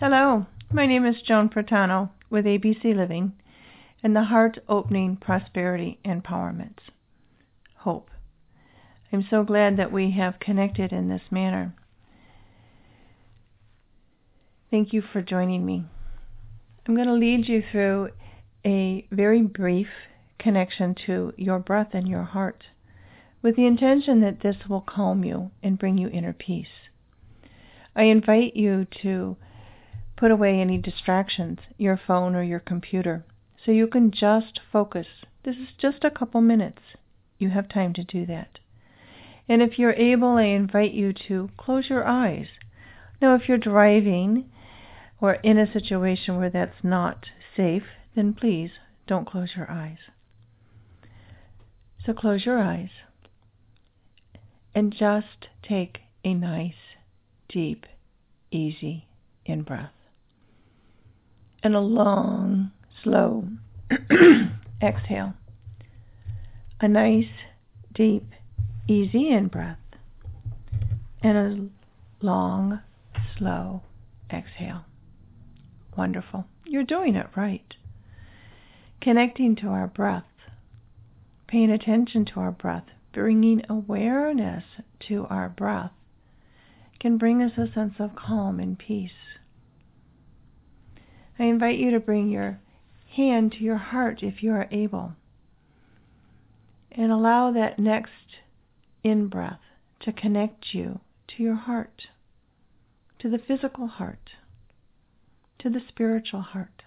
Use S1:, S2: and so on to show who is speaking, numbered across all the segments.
S1: Hello, my name is Joan Pertano with ABC Living and the Heart Opening Prosperity Empowerment. Hope. I'm so glad that we have connected in this manner. Thank you for joining me. I'm going to lead you through a very brief connection to your breath and your heart with the intention that this will calm you and bring you inner peace. I invite you to put away any distractions, your phone or your computer, so you can just focus. This is just a couple minutes. You have time to do that. And if you're able, I invite you to close your eyes. Now, if you're driving or in a situation where that's not safe, then please don't close your eyes. So close your eyes and just take a nice, deep, easy in-breath. And a long, slow exhale. A nice, deep, easy in-breath. And a long, slow exhale. Wonderful. You're doing it right. Connecting to our breath. Paying attention to our breath. Bringing awareness to our breath can bring us a sense of calm and peace. I invite you to bring your hand to your heart if you are able, and allow that next in-breath to connect you to your heart, to the physical heart, to the spiritual heart.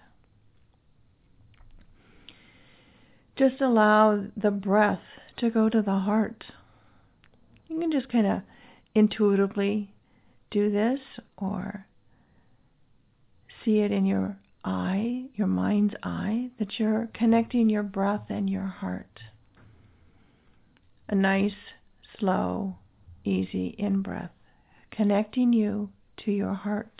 S1: Just allow the breath to go to the heart. You can just kind of intuitively do this or see it in your eye, your mind's eye, that you're connecting your breath and your heart. A nice, slow, easy in-breath, connecting you to your heart.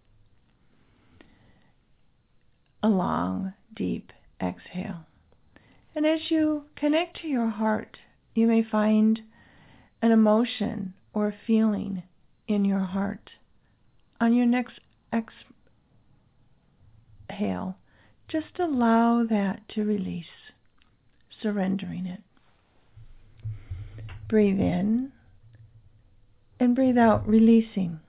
S1: A long, deep exhale. And as you connect to your heart, you may find an emotion or a feeling in your heart. On your next exhale, just allow that to release, surrendering it. Breathe in and breathe out, releasing.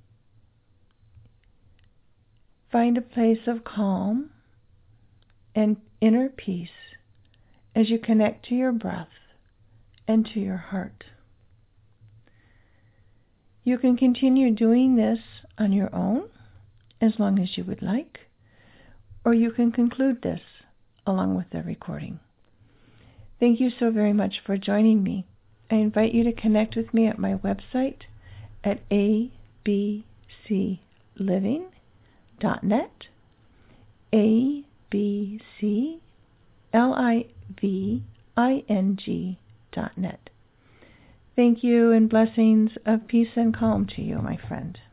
S1: Find a place of calm and inner peace as you connect to your breath and to your heart. You can continue doing this on your own as long as you would like, or you can conclude this along with the recording. Thank you so very much for joining me. I invite you to connect with me at my website at abcliving.net, abcliving.net. Thank you, and blessings of peace and calm to you, my friend.